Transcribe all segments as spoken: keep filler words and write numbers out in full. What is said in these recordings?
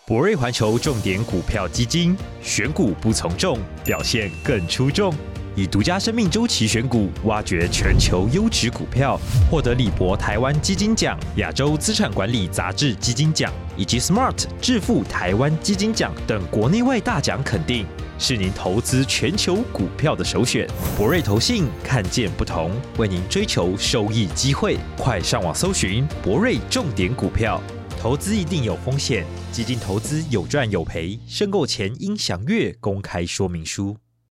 博瑞环球重点股票基金，选股不从众，表现更出众。以独家生命周期选股，挖掘全球优质股票，获得李博台湾基金奖、亚洲资产管理杂志基金奖以及 Smart 致富台湾基金奖等国内外大奖肯定，是您投资全球股票的首选。博瑞投信看见不同，为您追求收益机会。快上网搜寻博瑞重点股票。投资一定有风险，基金投资有赚有赔，申购前应详阅公开说明书。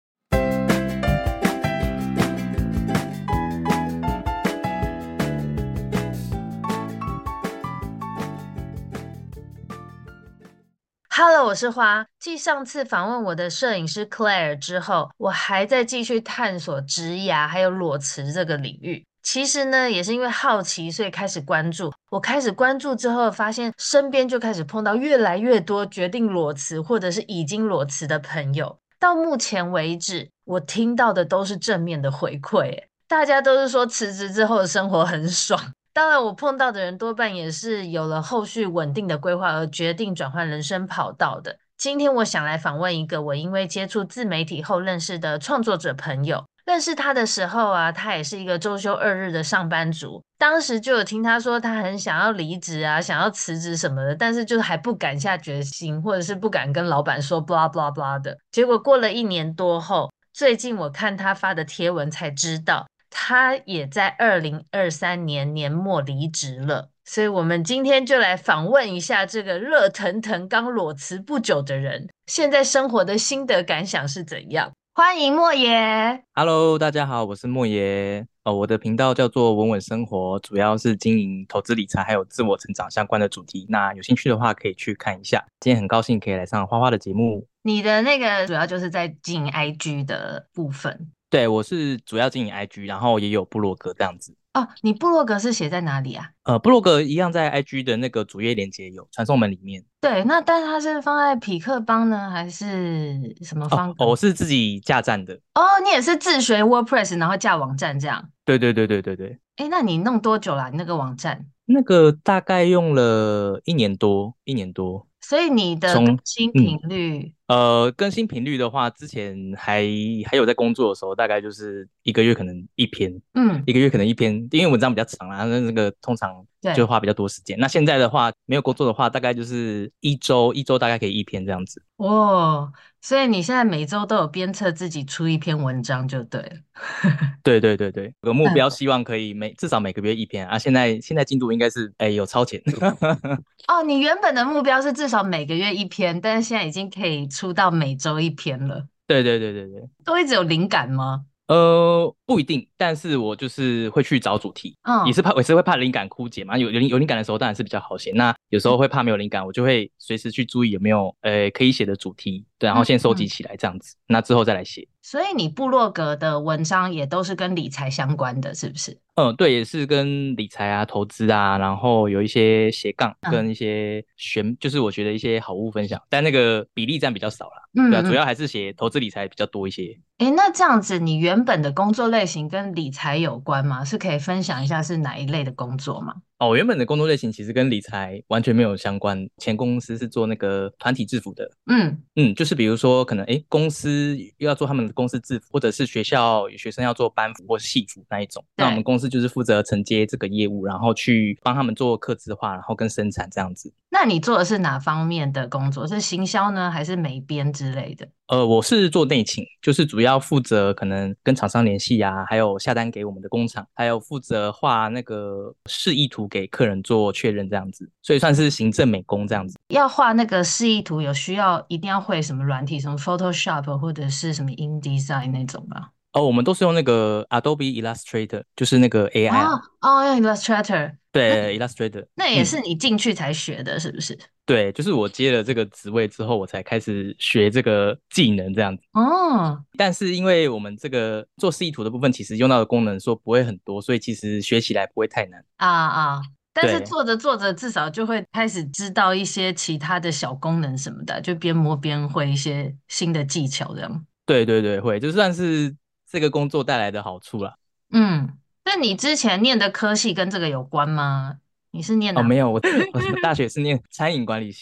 Hello， 我是花。继上次访问我的摄影师 Claire 之后，我还在继续探索植牙还有裸辞这个领域。其实呢，也是因为好奇，所以开始关注。我开始关注之后，发现身边就开始碰到越来越多决定裸辞或者是已经裸辞的朋友。到目前为止，我听到的都是正面的回馈，大家都是说辞职之后的生活很爽。当然我碰到的人多半也是有了后续稳定的规划而决定转换人生跑道的。今天我想来访问一个我因为接触自媒体后认识的创作者朋友。认识他的时候啊，他也是一个周休二日的上班族。当时就有听他说他很想要离职啊，想要辞职什么的，但是就是还不敢下决心，或者是不敢跟老板说 blah blah blah 的。结果过了一年多后，最近我看他发的贴文才知道他也在二零二三年年末离职了。所以我们今天就来访问一下这个热腾腾刚裸辞不久的人，现在生活的心得感想是怎样。欢迎莫爷。 Hello， 大家好，我是莫爷。呃，我的频道叫做稳稳生活，主要是经营投资理财还有自我成长相关的主题。那有兴趣的话可以去看一下。今天很高兴可以来上花花的节目。 你的那个主要就是在经营 I G 的部分。 对，我是主要经营 I G， 然后也有部落格这样子。 哦，你部落格是写在哪里啊？ 呃，部落格一样在 I G 的那个主页连结有传送门里面。 对，那但是它是放在匹克邦呢，还是什么方格？ 哦，我是自己架站的。 哦，你也是自学 WordPress， 然后架网站这样？ 对对对对对对。 诶，那你弄多久啦？你那个网站？ 那个大概用了一年多，一年多。 所以你的更从新频嗯率？ 呃更新频率的话，之前还还有在工作的时候，大概就是一个月可能一篇， 嗯， 一个月可能一篇，因为文章比较长啦，那那个通常就对。 花比较多时间。那现在的话，没有工作的话，大概就是一周一周大概可以一篇这样子。 哦，所以你现在每周都有鞭策自己出一篇文章就对了。 对对对对，有个目嗯， 标，希望可以每至少每个月一篇啊。现在现在进度应该是哎有超前。 哦，你原本的目标是至少每个月一篇，但是现在已经可以出到每周一篇了。 对对对对对。 都一直有灵感吗？ 呃，不一定，但是我就是会去找主题，也嗯是怕，也是会怕灵感枯竭嘛。有有灵有灵感的时候当然是比较好写，那有时候会怕没有灵感，我就会随时去注意有没有呃可以写的主题，对，然后嗯先收集嗯， 起来这样子，那之后再来写。 所以你部落格的文章也都是跟理财相关的，是不是？ 嗯，对，也是跟理财啊、投资啊，然后有一些斜杠嗯跟一些玄，就是我觉得一些好物分享，但那个比例占比较少啦。对啊，主嗯嗯。 要还是写投资理财比较多一些。 诶，那这样子，你原本的工作类型跟理财有关吗？是可以分享一下是哪一类的工作吗？ 哦，我原本的工作类型其实跟理财完全没有相关。前公司是做那个团体制服的。 嗯嗯，就是比如说，可能诶，公司又要做他们的公司制服，或者是学校有学生要做班服或系服那一种。那我们对。 公司就是负责承接这个业务，然后去帮他们做客制化，然后跟生产这样子。 那你做的是哪方面的工作？是行销呢，还是美编之类的？ 呃，我是做内勤，就是主要负责可能跟厂商联系啊，还有下单给我们的工厂，还有负责画那个示意图给客人做确认这样子，所以算是行政美工这样子。 要画那个示意图，有需要一定要会什么软体，什么 Photoshop 或者是什么 InDesign 那种吗？ 哦，我们都是用那个 Adobe Illustrator，就是那个 A I 啊。 哦哦，用 Illustrator。那对，Illustrator。 那也嗯， 是你进去才学的，是不是？ 对，就是我接了这个职位之后，我才开始学这个技能这样子。 哦。 但是因为我们这个做示意图的部分，其实用到的功能说不会很多，所以其实学起来不会太难。 啊啊，但是对， 做着做着，至少就会开始知道一些其他的小功能什么的，就边摸边会一些新的技巧这样。 对对对，会，就算是这个工作带来的好处啦。 嗯，那你之前念的科系跟这个有关吗？你是念哦， 哪？ 没有，我我大学是念餐饮管理系的。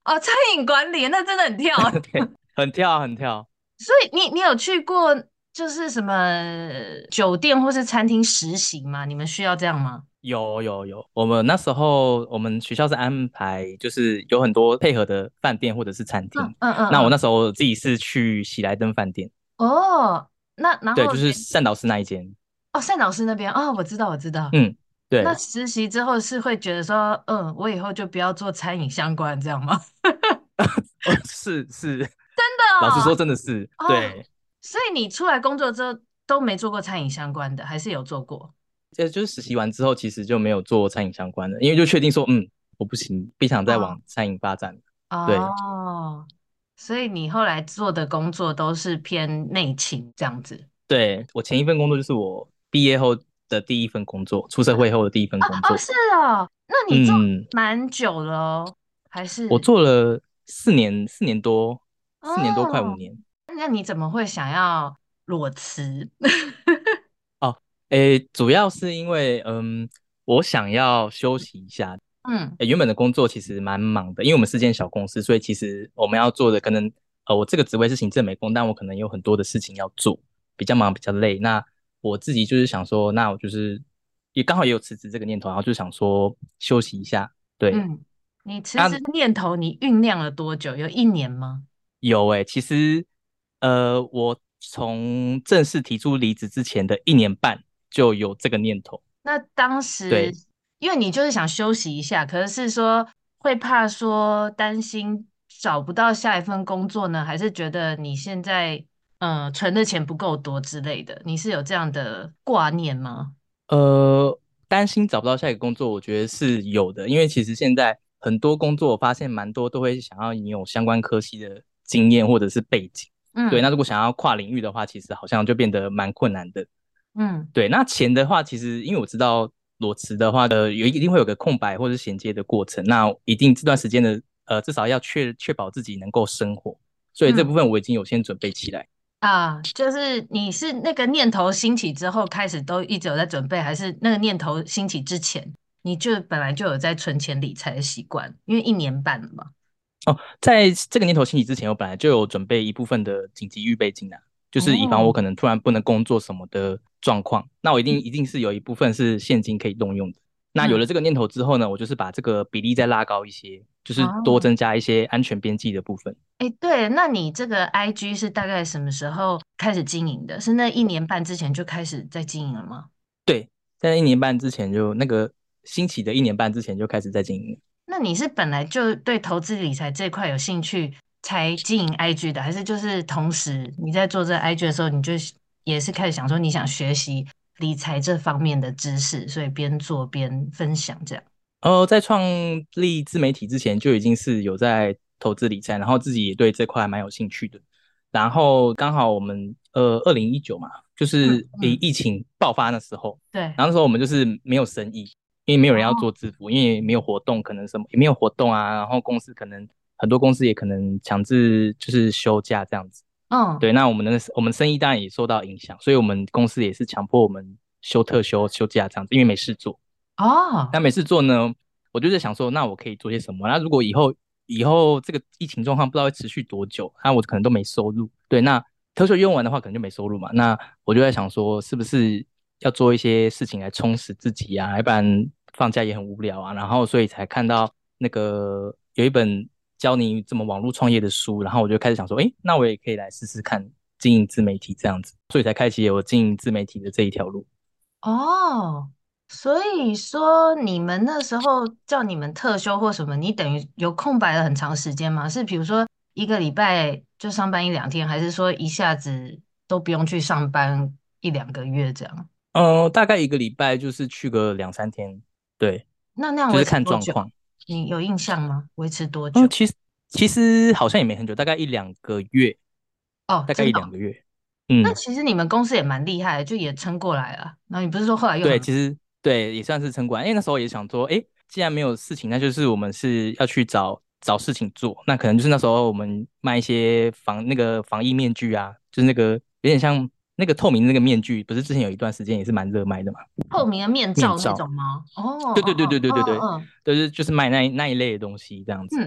哦，餐饮管理那真的很跳欸。 对，很跳很跳。 所以你你有去过就是什么酒店或是餐厅实习吗？你们需要这样吗？ 有有有，我们那时候我们学校是安排，就是有很多配合的饭店或者是餐厅。 嗯嗯嗯嗯。 那我那时候自己是去喜来登饭店， 哦，那然对， 后就是善导师那一间。 哦，单老师那边哦，我知道我知道。 嗯， 那对， 实习之后是会觉得说，嗯，我以后就不要做餐饮相关这样吗？ 哦，是是， 真的老实说哦。 真的是， 哦， 对， 所以你出来工作之后都没做过餐饮相关的，还是有做过？ 这就是实习完之后，其实就没有做餐饮相关的，因为就确定说，嗯，我不行，不想再哦往餐饮发展了。对哦，所以你后来做的工作都是偏内勤这样子。 对，我前一份工作就是我毕业后的第一份工作，出社会后的第一份哦哦， 工作。 是哦，那你做嗯， 蛮久了哦，还我是？ 做了四年，四年多，四年多快五哦， 年。 那你怎么会想要裸辞？ 哦，诶，主要是因为，嗯，我想要休息一下。 嗯诶，原本的工作其实蛮忙的，因为我们是间小公司，所以其实我们要做的可能，呃，我这个职位是行政美工，但我可能有很多的事情要做，比较忙，比较累。那我自己就是想说，那我就是也刚好也有辞职这个念头，然后就想说休息一下。对， 嗯，你辞啊， 职念头你酝酿了多久？有一年吗？ 有诶，其实，呃，我从正式提出离职之前的一年半就有这个念头。 那当时， 对， 因为你就是想休息一下，可是是说会怕说担心找不到下一份工作呢，还是觉得你现在呃存的钱不够多之类的？你是有这样的挂念吗？ 呃，担心找不到下一个工作，我觉得是有的，因为其实现在很多工作，我发现蛮多都会想要你有相关科系的经验或者是背景。对， 嗯那如果想要跨领域的话，其实好像就变得蛮困难的。 嗯对，那钱的话，其实因为我知道裸辞的话，呃，有一定会有个空白或者是衔接的过程，那一定这段时间的，呃，至少要确确保自己能够生活，所以这部嗯。 分我已经有先准备起来。 啊，就是你是那个念头兴起之后开始都一直有在准备，还是那个念头兴起之前你就本来就有在存钱理财的习惯？因为一年半了嘛。 哦，在这个念头兴起之前，我本来就有准备一部分的紧急预备金啊，就是以防我哦， 可能突然不能工作什么的状况，那我一定一定是有一部分是现金可以动用的。那有嗯， 了这个念头之后呢，我就是把这个比例再拉高一些，就是多哦， 增加一些安全边际的部分。 哎，对，那你这个 I G 是大概什么时候开始经营的？是那一年半之前就开始在经营了吗？ 对，在一年半之前就那个兴起的一年半之前就开始在经营了。 那你是本来就对投资理财这一块有兴趣才经营 I G 的，还是就是同时你在做这个 I G 的时候，你就也是开始想说你想学习理财这方面的知识，所以边做边分享这样？ 呃，在创立自媒体之前就已经是有在投资理财，然后自己也对这块蛮有兴趣的。然后刚好我们呃二零一九嘛，就是疫嗯嗯， 疫情爆发那时候， 对。 然后那时候我们就是没有生意，因为没有人要做哦， 支付，因为没有活动，可能什么也没有活动啊，然后公司可能很多公司也可能强制就是休假这样子。 嗯， 对，那我们的我们生意当然也受到影响，所以我们公司也是强迫我们休特休休假这样子，因为没事做。 哦， 那没事做呢，我就在想说，那我可以做些什么？那如果以后以后这个疫情状况不知道会持续多久，那我可能都没收入。对，那特休用完的话，可能就没收入嘛。那我就在想说，是不是要做一些事情来充实自己啊？要不然放假也很无聊啊。然后所以才看到那个有一本教你怎么网络创业的书，然后我就开始想说，诶，那我也可以来试试看经营自媒体这样子，所以才开启我经营自媒体的这一条路。 哦，所以说你们那时候叫你们特休或什么，你等于有空白了很长时间吗？是比如说一个礼拜就上班一两天，还是说一下子都不用去上班一两个月这样？ 嗯、呃大概一个礼拜就是去个两三天，对， 那那样维就是持多久？ 看状况。 你有印象吗？维持多嗯， 久？ 其实其实好像也没很久，大概一两个月， 哦， 大概一真的哦。 两个月。嗯， 那其实你们公司也蛮厉害的，就也撑过来了。然后你不是说后来又对， 很， 其实对也算是撑过来，因为那时候也想说，哎，既然没有事情，那就是我们是要去找找事情做。那可能就是那时候我们卖一些防那个防疫面具啊，就是那个有点像那个透明的那个面具，不是之前有一段时间也是蛮热卖的嘛， 透明的面罩那面罩。 种吗？哦对对对哦哦， 对对对对， 嗯就是就是卖那那一类的东西这样子。 嗯嗯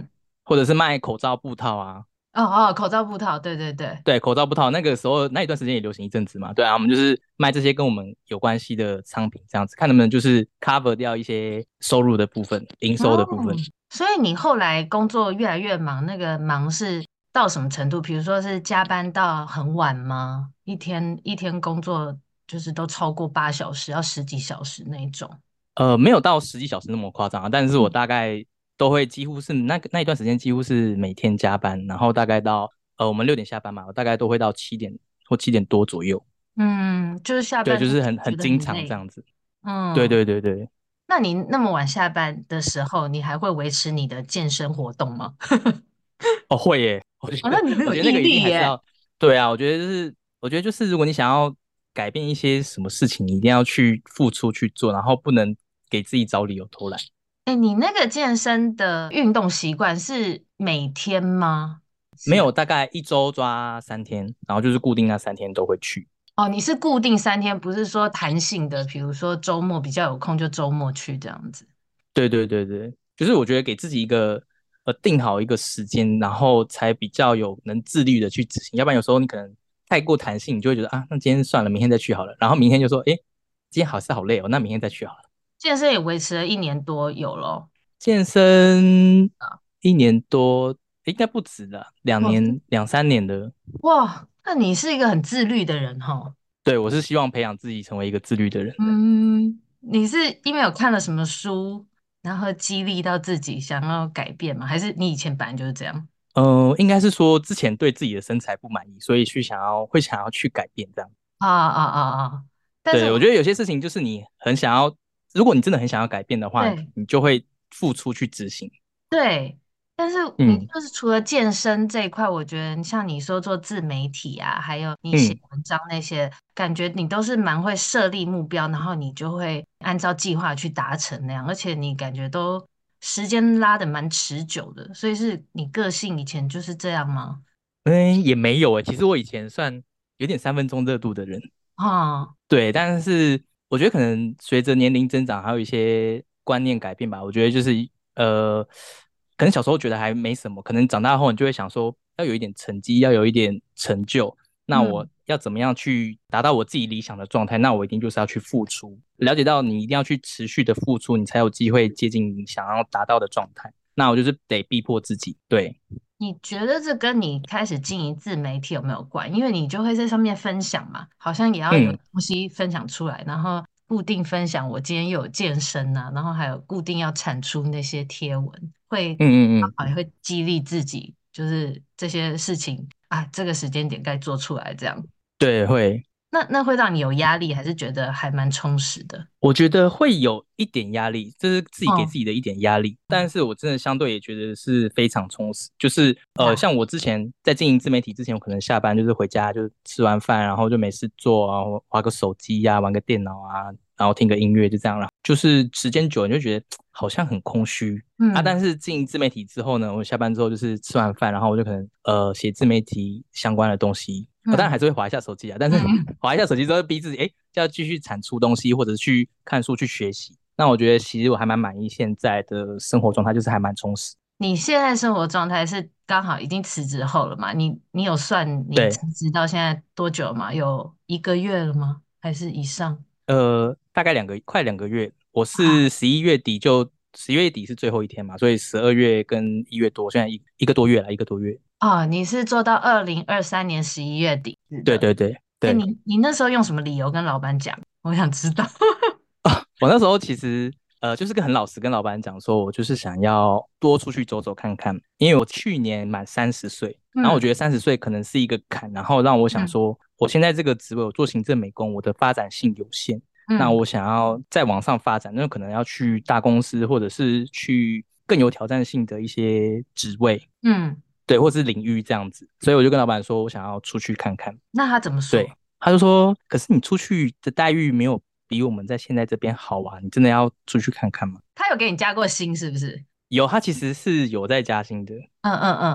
或者是卖口罩布套啊。 哦哦，口罩布套，对对对。 对，口罩布套那个时候那一段时间也流行一阵子嘛。对啊，我们就是卖这些跟我们有关系的商品，这样子看能不能就是 cover 掉一些收入的部分、营收的部分。 嗯，所以你后来工作越来越忙，那个忙是到什么程度？比如说是加班到很晚吗？一天一天工作就是都超过八小时，要十几小时那一种。 呃，没有到十几小时那么夸张啊，但是我嗯大概都会几乎是那个那一段时间几乎是每天加班，然后大概到呃我们六点下班嘛，我大概都会到七点或七点多左右。 嗯，就是下对， 班就就是很觉得很经很累。 常这样子。对嗯， 对对对。 那你那么晚下班的时候，你还会维持你的健身活动吗？ 哦，会耶，我觉哦，那得你很有毅我觉得那个一定力耶。 还是要。对啊，我觉得就是我觉得就是如果你想要改变一些什么事情，你一定要去付出去做，然后不能给自己找理由偷懒。 哎，你那个健身的运动习惯是每天吗？是啊。 没有，大概一周抓三天，然后就是固定那三天都会去。 哦，你是固定三天，不是说弹性的，比如说周末比较有空就周末去这样子。 对对对对，就是我觉得给自己一个呃定好一个时间，然后才比较有能自律的去执行。要不然有时候你可能太过弹性，你就会觉得啊，那今天算了，明天再去好了。然后明天就说，哎，今天好是好累哦，那明天再去好了。 健身也维持了一年多有咯。 健身啊， 一年多，应该不止了，两哇年两三年的。 哇，那你是一个很自律的人哈。 对，我是希望培养自己成为一个自律的人。 嗯，你是因为有看了什么书，然后激励到自己想要改变吗？还是你以前本来就是这样？ 呃，应该是说之前对自己的身材不满意，所以去想要会想要去改变这样。 啊啊啊啊！但是对，我我觉得有些事情就是你很想要，如果你真的很想要改变的话， 对你就会付出去执行。 对，但是你嗯就是除了健身这一块，我觉得像你说做自媒体啊，还有你写嗯文章那些，感觉你都是蛮会设立目标，然后你就会按照计划去达成那样，而且你感觉都时间拉的蛮持久的，所以是你个性以前就是这样吗？ 嗯，也没有诶，其实我以前算有点三分钟热度的人。 啊， 对，但是我觉得可能随着年龄增长，还有一些观念改变吧。我觉得就是呃，可能小时候觉得还没什么，可能长大后你就会想说，要有一点成绩，要有一点成就。那我嗯要怎么样去达到我自己理想的状态？那我一定就是要去付出，了解到你一定要去持续的付出，你才有机会接近你想要达到的状态。那我就是得逼迫自己。对。 你觉得这跟你开始经营自媒体有没有关？因为你就会在上面分享嘛，好像也要有嗯东西分享出来，然后固定分享我今天又有健身啊，然后还有固定要产出那些贴文，会嗯嗯嗯。 刚好也会激励自己，就是这些事情啊，这个时间点该做出来这样。 对，会。 那那会让你有压力，还是觉得还蛮充实的？ 我觉得会有一点压力，这是自己给哦， 自己的一点压力，但是我真的相对也觉得是非常充实。就是呃， 呀， 像我之前在经营自媒体之前，我可能下班就是回家就吃完饭，然后就没事做啊，划个手机呀、玩个电脑啊，然后听个音乐就这样了。就是时间久了你就觉得好像很空虚啊。 嗯但是经营自媒体之后呢，我下班之后就是吃完饭，然后我就可能呃写自媒体相关的东西，我、当然嗯还是会划一下手机啊，但是嗯。 划一下手机之后逼自己，哎，就要继续产出东西，或者去看书去学习。那我觉得其实我还蛮满意现在的生活状态，就是还蛮充实。 你现在生活状态是刚好已经辞职后了吗？你你有算你对， 辞职到现在多久了吗？有一个月了吗？还是以上？ 呃，大概两个快两个月，我是啊十一月底就十一月底是最后一天嘛，所以十二月跟一月多，现在一一个多月了，一个多月。 哦，你是做到二零二三年十一月底是的。 对对对哎， 对。 你你那时候用什么理由跟老板讲？我想知道。 我那时候其实呃，就是跟很老实跟老板讲说，我就是想要多出去走走看看，因为我去年满三十岁，然后我嗯觉得三十岁可能是一个坎，然后让我想嗯说，我现在这个职位我做行政美工，我的发展性有限，那嗯我想要再往上发展，那可能要去大公司，或者是去更有挑战性的一些职位， 嗯， 对，或是领域这样子，所以我就跟老板说，我想要出去看看。 那他怎么对， 说？ 他就说，可是你出去的待遇没有比我们在现在这边好啊，你真的要出去看看吗？ 他有给你加过薪是不是？ 有，他其实是有在加薪的。 嗯嗯嗯，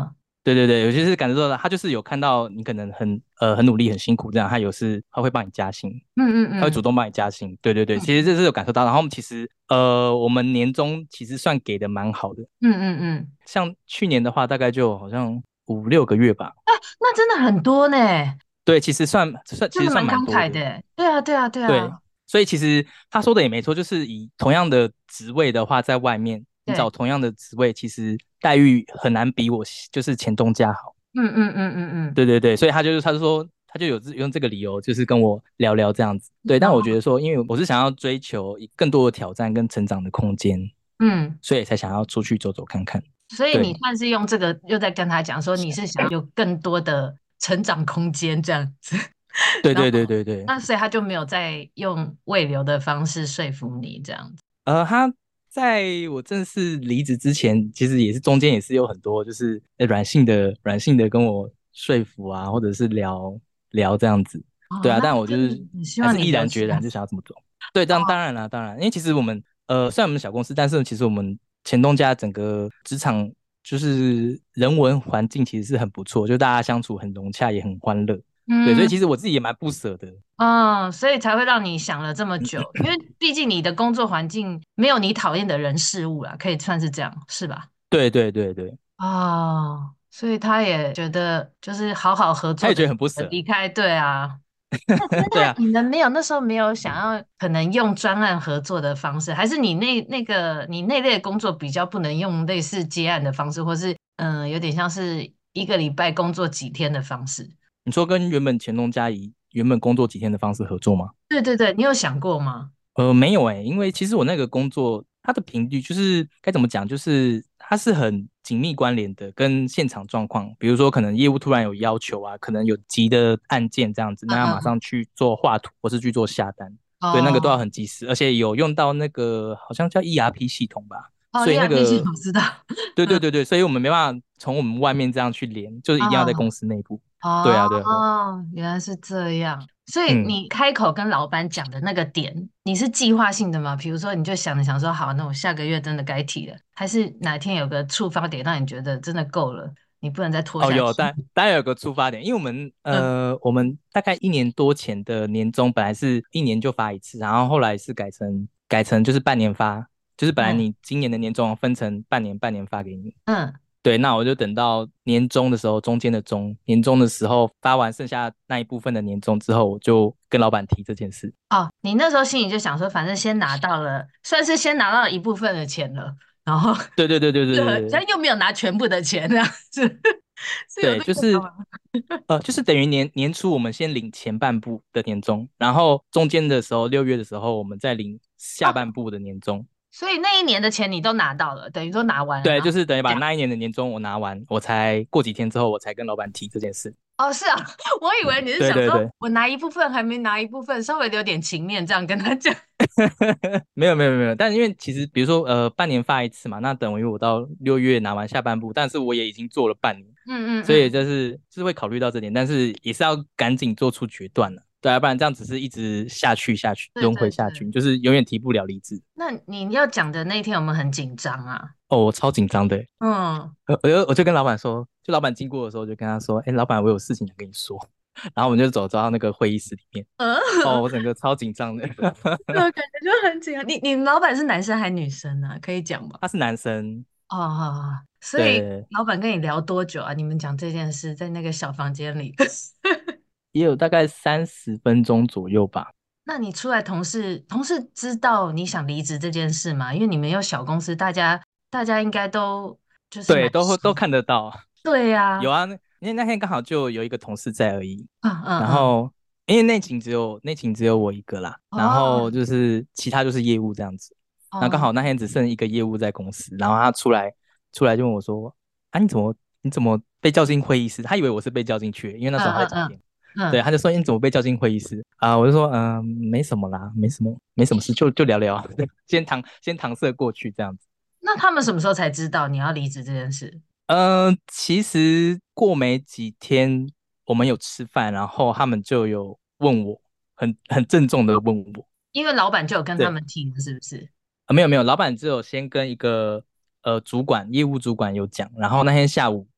对对对，有些是感受到他就是有看到你可能很呃很努力很辛苦这样，他有是他会帮你加薪， 嗯嗯嗯他会主动帮你加薪。对对对，其实这是有感受到。然后我们其实呃我们年终其实算给的蛮好的， 嗯嗯嗯， 像去年的话大概就好像五六个月吧。 那真的很多呢， 对，其实算算其实算真的蛮蛮多的。 慷慨的耶。对啊对啊对对， 啊， 所以其实他说的也没错，就是以同样的职位的话，在外面你对， 找同样的职位，其实待遇很难比我就是前东家好。 嗯嗯嗯嗯嗯， 对对对，所以他就是他就说他就有这用这个理由，就是跟我聊聊这样子。对，但然后我觉得说，因为我是想要追求更多的挑战跟成长的空间， 嗯， 所以才想要出去走走看看。 所以你对算是用这个又在跟他讲说你是想要有更多的成长空间这样子， 对然后对对对对， 那所以他就没有再用慰留的方式说服你这样子。 呃，他在我正式离职之前，其实也是中间也是有很多就是呃软性的软性的跟我说服啊，或者是聊聊这样子。对哦， 啊， 那但我就是真的很希还是毅望你留下。 然决然就想要这么做。对，当当然啦，当然，因为其实我们呃虽然我们小公司，但是其实我们前东家整个职场就是人文环境其实是很不错，就大家相处很融洽，也很欢乐。对，所以嗯， 其实我自己也蛮不舍的。 哦，所以才会让你想了这么久，因为毕竟你的工作环境没有你讨厌的人事物啦，可以算是这样，是吧？ 对对对对， 哦，所以他也觉得就是好好合作的他也觉得很不舍。 离开，对啊。 对啊， 那你们没有那时候没有想要可能用专案合作的方式，还是你那那个你那类的工作比较不能用类似接案的方式，或是嗯、呃有点像是一个礼拜工作几天的方式？ 你说跟原本前东家以原本工作几天的方式合作吗？ 对对对，你有想过吗？ 呃，没有诶，因为其实我那个工作它的频率就是该怎么讲，就是它是很紧密关联的，跟现场状况，比如说可能业务突然有要求啊，可能有急的案件这样子，那要马嗯嗯， 上去做画图或是去做下单，对，那个都要哦很及时，而且有用到那个好像叫 E R P 系统吧， 哦所以那 ，E R P 系个， 统知道，嗯对对对对，所以我们没办法从我们外面这样去连，就是一定要在哦公司内部。对啊，对啊，对啊， 哦，原来是这样。所以嗯。 你开口跟老板讲的那个点，你是计划性的吗？比如说，你就想着想说，好，那我下个月真的该提了，还是哪天有个触发点让你觉得真的够了，你不能再拖哦，有， 下去？ 但当然有个出发点，因为我们嗯呃，我们大概一年多前的年终本来是一年就发一次，然后后来是改成改成就是半年发，就是本来嗯你今年的年终分成半年半年发给你。 嗯， 对，那我就等到年终的时候，中间的中年终的时候发完剩下那一部分的年终之后，我就跟老板提这件事。 哦，你那时候心里就想说，反正先拿到了，算是先拿到了一部分的钱了，然后对对对对对是对对但又没有拿全部的钱，这样子是有对， 这就是个吗？ 呃，就是等于年年初我们先领前半部的年终，然后中间的时候六月的时候我们再领下哦， 半部的年终。 所以那一年的钱你都拿到了，等于说拿完了， 对， 然后就是等于把讲。 那一年的年终我拿完，我才过几天之后我才跟老板提这件事。 哦，是啊，我以为你是想说， 对对对， 我拿一部分还没拿一部分，稍微留点情面，这样跟他讲。 没有没有没有，但因为其实比如说呃半年发一次嘛，那等于我到六月拿完下半部，但是我也已经做了半年， 嗯嗯所以嗯， 就是就是会考虑到这点，但是也是要赶紧做出决断了，对啊，不然这样只是一直下去下去对轮回下去， 对对。 你就是永远提不了离职。 那你要讲的那一天，我们很紧张啊。 哦，我超紧张的欸， 嗯， 呃我就我就跟老板说，就老板经过的时候，我就跟他说，哎，老板，我有事情想跟你说，然后我们就走走到那个会议室里面， 呃， 哦，我整个超紧张的。 这个感觉就很紧张。你你们老板是男生还是女生啊？可以讲吗？ 他是男生， 哦，所以对， 老板跟你聊多久啊？你们讲这件事，在那个小房间里。 也有大概三十分钟左右吧。 那你出来，同事同事知道你想离职这件事吗？因为你们有小公司，大家大家应该都就是对， 蛮熟。 都会都看得到。 对呀、 有啊，那因为那天刚好就有一个同事在而已， 嗯嗯嗯， 然后因为内勤只有内勤只有我一个啦，然哦后就是其他就是业务这样子。然后刚哦， 好那天只剩一个业务在公司，然后他出来出来就问我说：“啊，你怎么你怎么被叫进会议室？”他以为我是被叫进去，因为那时候他在嗯嗯嗯讲电话。对， 嗯， 他就说：“你怎么被叫进会议室？”啊、我就说：“嗯、没什么啦，没什么，没什么事，就就聊聊，先搪先搪塞过去这样子。” 那他们什么时候才知道你要离职这件事？ 嗯、呃其实过没几天，我们有吃饭，然后他们就有问我，很很郑重的问我， 因为老板就有跟他对， 们提了，是不是？ 啊，没有没有，老板只有先跟一个呃主管，业务主管有讲，然后那天下午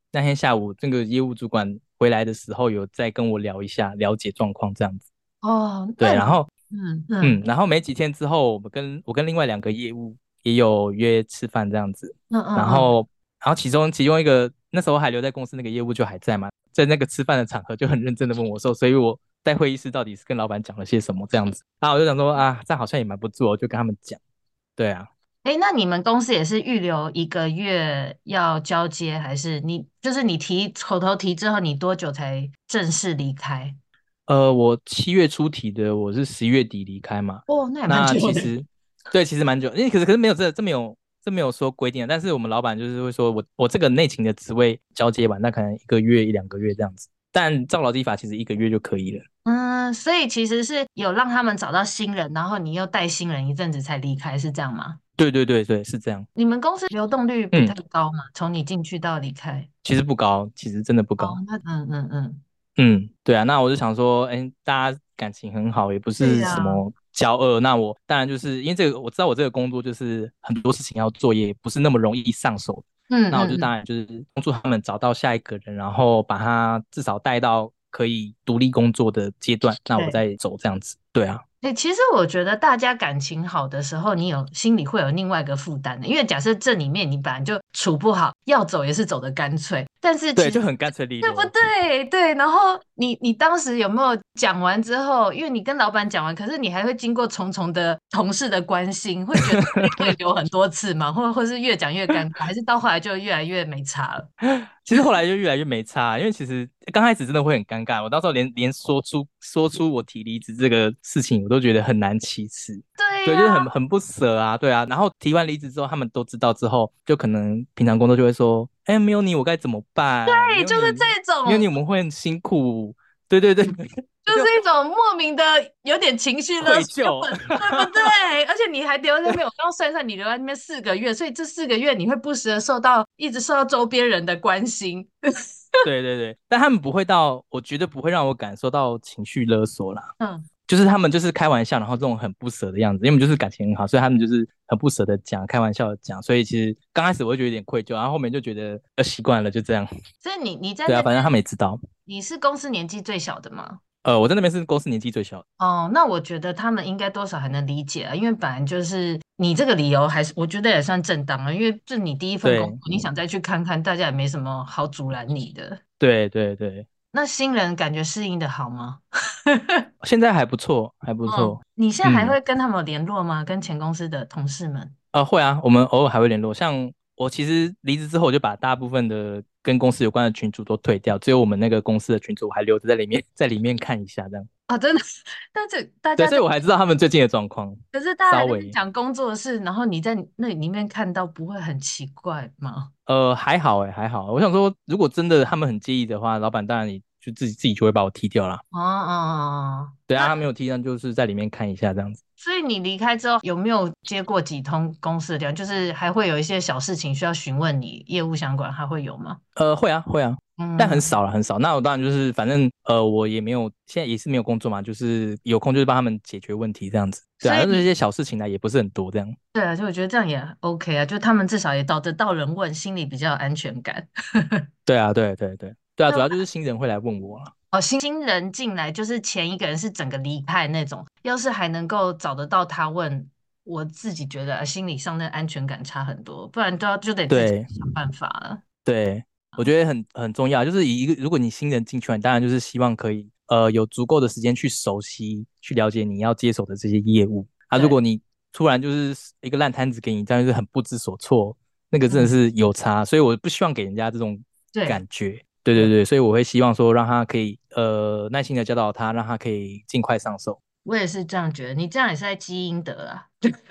那天下午这个业务主管回来的时候，有再跟我聊一下，了解状况这样子。 哦， 对， 那你然后嗯嗯嗯，然后没几天之后，我们跟我跟另外两个业务也有约吃饭这样子。 嗯嗯嗯， 然后然后其中其中一个那时候还留在公司那个业务就还在嘛，在那个吃饭的场合就很认真的问我说，所以我在会议室到底是跟老板讲了些什么这样子。然后我就想说啊，这样好像也蛮不错，我就跟他们讲。对啊。 哎，那你们公司也是预留一个月要交接，还是你就是你提口头提之后，你多久才正式离开？ 呃，我七月初提的，我是十一月底离开嘛。 哦，那也蛮那久的。 其实对，其实蛮久，因为可是可是没有这这没有这没有说规定啊，但是我们老板就是会说我我这个内勤的职位交接完，那可能一个月一两个月这样子，但照劳基法其实一个月就可以了。 嗯，所以其实是有让他们找到新人，然后你又带新人一阵子才离开，是这样吗？ 对对对对，是这样。 你们公司流动率不太嗯， 高嘛？从你进去到离开。 其实不高，其实真的不哦， 高。 那嗯嗯嗯， 嗯，对啊，那我就想说，哎，大家感情很好，也不是什对呀， 么交恶。那我当然就是因为这个，我知道我这个工作就是很多事情要做，也不是那么容易上手。那我就当嗯嗯嗯， 然就是帮助他们找到下一个人，然后把他至少带到可以独立工作的阶段，那我对。 再走这样子。对啊。 哎、其实我觉得大家感情好的时候，你有心里会有另外一个负担的，因为假设这里面你本来就处不好，要走也是走得干脆，但是对， 其实就很干脆利对不落。 对？对，然后你你当时有没有讲完之后，因为你跟老板讲完，可是你还会经过重重的同事的关心，会觉得可以留很多次吗？或或是越讲越尴尬，还是到后来就越来越没差了？ 其实后来就越来越没差，因为其实刚开始真的会很尴尬，我到时候连连说出说出我提离职这个事情，我都觉得很难启齿。对， 对呀、 就是很很不舍啊，对啊。然后提完离职之后，他们都知道之后，就可能平常工作就会说，哎，没有你我该怎么办？没对，就是有你， 这种。 没有你我们会很辛苦。对对对， 就是就一种莫名的有点情绪勒索，根愧疚。 本对不对？而且你还留在那边，我刚刚算一算，你留在那边四个月，所以这四个月你会不时的受到，一直受到周边人的关心。 对对对，但他们不会到，我绝对不会让我感受到情绪勒索啦。 嗯， 就是他们就是开玩笑，然后这种很不舍的样子，因为我们就是感情很好，所以他们就是很不舍的讲，开玩笑的讲，所以其实刚开始我会觉得有点愧疚，然后后面就觉得呃习惯了，就这样。 所以你你在对啊，反正他那边， 们也知道。 你是公司年纪最小的吗？ 呃，我在那边是公司年纪最小的。 哦，那我觉得他们应该多少还能理解啊，因为本来就是你这个理由，还是我觉得也算正当了，因为这你第一份工作， 对你想再去看看，大家也没什么好阻拦你的。 对对对， 那新人感觉适应的好吗？ 现在还不错，还不嗯， 错。 你现在还嗯， 会跟他们有联络吗？跟前公司的同事们？ 呃，会啊，我们偶尔还会联络。像我其实离职之后，我就把大部分的跟公司有关的群组都退掉，只有我们那个公司的群组我还留着在里面，在里面看一下这样。 啊，真的，但是大对， 家在， 所以我还知道他们最近的状况。 可是大家还在那边稍微。 讲工作的事，然后你在那里面看到，不会很奇怪吗？ 呃，还好哎，还好。我想说，如果真的他们很介意的话，老板当然也就自己自己就会把我踢掉啦。 哦哦，哦对啊， 那他没有踢，那就是在里面看一下这样子。 所以你离开之后，有没有接过几通公司的电话？就是还会有一些小事情需要询问你，业务相关还会有吗？ 呃，会啊，会啊，但很嗯， 少了，很少。那我当然就是，反正呃，我也没有，现在也是没有工作嘛，就是有空就是帮他们解决问题这样子。对啊，但是这所以你些小事情呢，也不是很多这样。 对啊，就我觉得这样也 OK 啊，就他们至少也找得到人问，心里比较有安全感。 对啊，对对对对啊，主要那就是新人会来问我啊。 哦，新新人进来就是前一个人是整个离开那种，要是还能够找得到他问，我自己觉得呃心理上的安全感差很多，不然都要就得自己对想办法了。 对，我觉得很很重要，就是以一个如果你新人进去，你当然就是希望可以呃有足够的时间去熟悉、去了解你要接手的这些业务啊。如对， 果你突然就是一个烂摊子给你，这样就是很不知所措，那个真的嗯， 是有差，所以我不希望给人家这种对感觉。对对对， 对，所以我会希望说让他可以呃耐心的教导他，让他可以尽快上手。 我也是这样觉得，你这样也是在积阴德啊，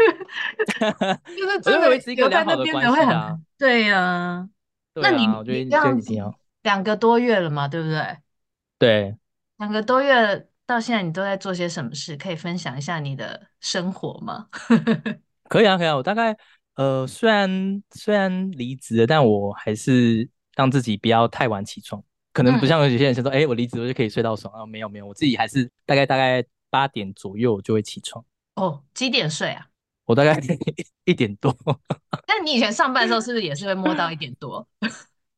就是真的我就会维持一个留在那良好的关边的会很， 系啊。 对呀、那你对啊，我觉你这得这样子一定要。 两个多月了嘛，对不对？ 对。 两个多月到现在，你都在做些什么事？可以分享一下你的生活吗？ 可以啊，可以啊。我大概呃，虽然虽然离职了，但我还是让自己不要太晚起床。可能不嗯， 像有些人想说，哎，我离职我就可以睡到爽啊。没有没有，我自己还是大概大概八点左右就会起床。 哦，几点睡啊？ 我大概一点多。 但你以前上班的时候是不是也是会摸到一点多？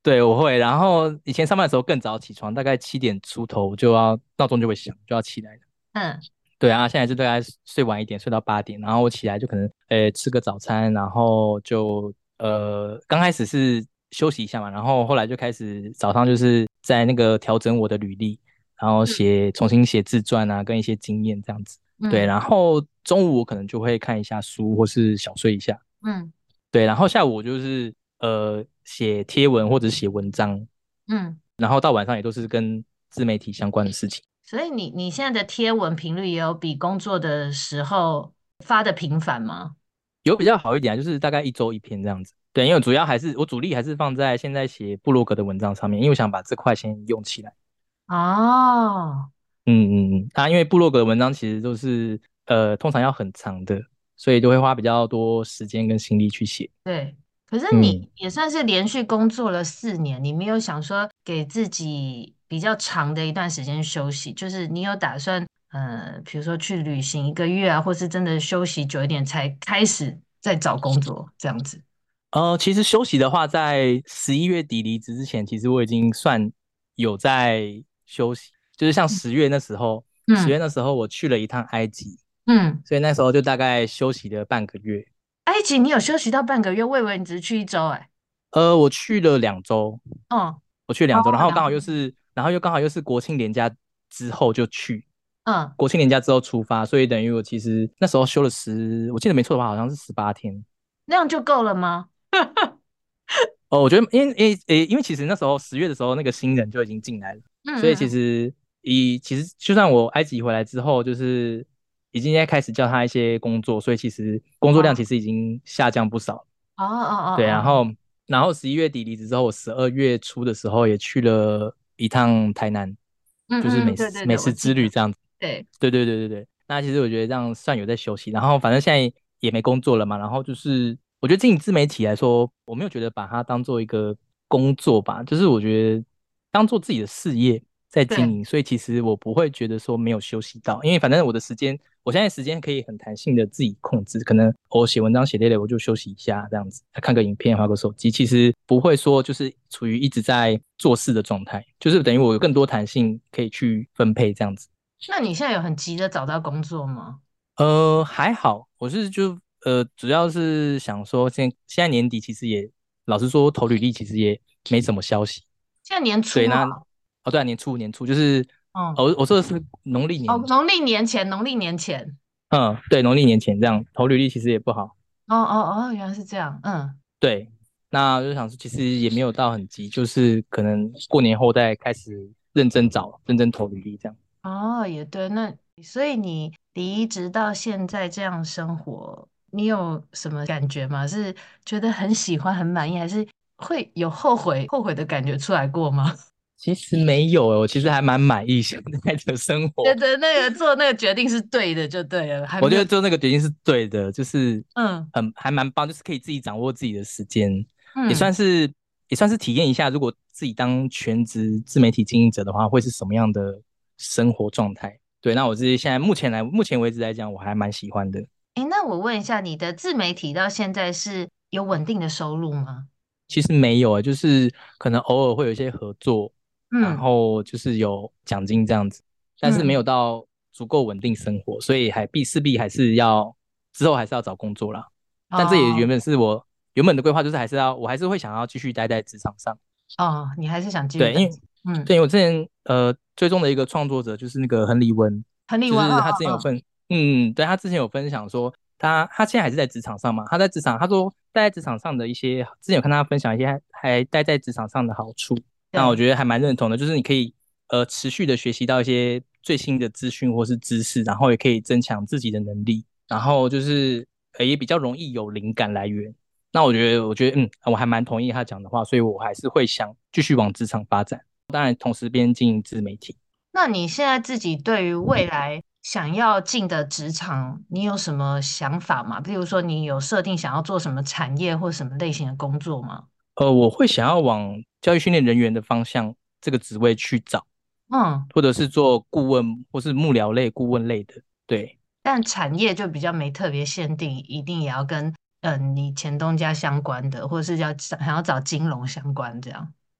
对，我会。然后以前上班的时候更早起床，大概七点出头就要闹钟就会响，就要起来了。 嗯对啊，现在就大概睡晚一点，睡到八点，然后我起来就可能呃吃个早餐，然后就呃刚开始是休息一下嘛，然后后来就开始早上就是在那个调整我的履历，然后嗯写重新写自传啊，跟一些经验这样子。对， 嗯然后中午我可能就会看一下书或是小睡一下。 嗯对，然后下午我就是呃写贴文或者写文章， 嗯。 然后到晚上也都是跟自媒体相关的事情。 所以你你现在的贴文频率也有比工作的时候发的频繁吗？ 有比较好一点啊，就是大概一周一篇这样子。对，因为主要还是我主力还是放在现在写部落格的文章上面，因为我想把这块先用起来。 哦， 嗯嗯嗯，啊，因为部落格的文章其实都是呃通常要很长的，所以都会花比较多时间跟心力去写。 对。可是嗯， 你也算是连续工作了四年，你没有想说给自己比较长的一段时间休息，就是你有打算，呃，比如说去旅行一个月啊，或是真的休息久一点才开始再找工作这样子。 呃，其实休息的话，在十一月底离职之前，其实我已经算有在休息，就是像十月那时候，十月嗯那时候我去了一趟埃及， 嗯， 所以那时候就大概休息了半个月。 埃及你有休息到半个月，我以为你只是去一周哎。 呃，我去了两周， 哦我去两周，然哦， 后刚两周。 好又是，然后又刚好又是国庆连假之后就去， 嗯， 国庆连假之后出发，所以等于我其实那时候休了十，我记得没错的话，好像是十八天。 那样就够了吗？ 哦，我觉得因为因为诶，因为其实那时候十月的时候，那个新人就已经进来了，所以嗯嗯嗯。 其实以其实就算我埃及回来之后，就是已经在开始教他一些工作，所以其实工作量其哦实已经下降不少。 哦哦对， 哦哦。 然后然后十一月底离职之后，我十二月初的时候也去了一趟台南，就是嗯嗯， 美对对对，我食美食记得。 之旅这样子。 对。 对对对对对，那其实我觉得这样算有在休息，然后反正现在也没工作了嘛，然后就是我觉得经营自媒体来说，我没有觉得把它当做一个工作吧，就是我觉得当做自己的事业在经对。 营，所以其实我不会觉得说没有休息到，因为反正我的时间，我现在时间可以很弹性的自己控制，可能我写文章写累了我就休息一下这样子，看个影片，划个手机，其实不会说就是处于一直在做事的状态，就是等于我有更多弹性可以去分配这样子。 那你现在有很急的找到工作吗？ 呃，还好，我是就呃，主要是想说现现在年底其实也，老实说投履历其实也没什么消息。 现在年对，那初啊。 哦对啊，年初年初就是嗯。 哦，我我说的是农历哦， 年， 农历年前，农历年前。 嗯，对，农历年前这样投履历其实也不好。 哦哦哦，原来是这样。嗯。 对，那我就想说，其实也没有到很急，就是可能过年后再开始认真找，认真投履历这样。 哦，也对。那所以你离职到现在这样生活，你有什么感觉吗？是觉得很喜欢、很满意，还是会有后悔、后悔的感觉出来过吗？ 其实没有诶，我其实还蛮满意现在的生活。 觉得那个做那个决定是对的，就对了，还没有。 我觉得做那个决定是对的，就是嗯很还蛮棒，就是可以自己掌握自己的时间，也算嗯。 是也算是体验一下，如果自己当全职自媒体经营者的话，会是什么样的生活状态。对，那我自己现在目前来目前为止来讲，我还蛮喜欢的。 诶，那我问一下，你的自媒体到现在是有稳定的收入吗？ 其实没有啊，就是可能偶尔会有一些合作，然嗯后就是有奖金这样子，但是没嗯。 有到足够稳定生活，所以还必势必还是要之后还是要找工作啦。但这也原哦本是我原本的规划，就是还是要我还是会想要继续待在职场上。 哦，你还是想继续对， 待。 因为嗯。 对，因为我之前呃追踪的一个创作者就是那个亨利温， 亨利文。嗯就是他之前嗯嗯。 有分，嗯，对他之前有分享说他他现在还是在职场上嘛，他在职场他说待在职场上的一些，之前有看他分享一些还还待在职场上的好处，那我对。 觉得还蛮认同的，就是你可以呃持续的学习到一些最新的资讯或是知识，然后也可以增强自己的能力，然后就是呃也比较容易有灵感来源。那我觉得，我觉得，嗯，我还蛮同意他讲的话，所以我还是会想继续往职场发展。当然，同时边经营自媒体。 那你现在自己对于未来想要进的职场，你有什么想法吗？比如说，你有设定想要做什么产业或什么类型的工作吗？ 呃，我会想要往教育训练人员的方向这个职位去找， 嗯。 或者是做顾问或是幕僚类、顾问类的。对， 但产业就比较没特别限定，一定也要跟嗯、呃你前东家相关的，或者是要想想要找金融相关这样。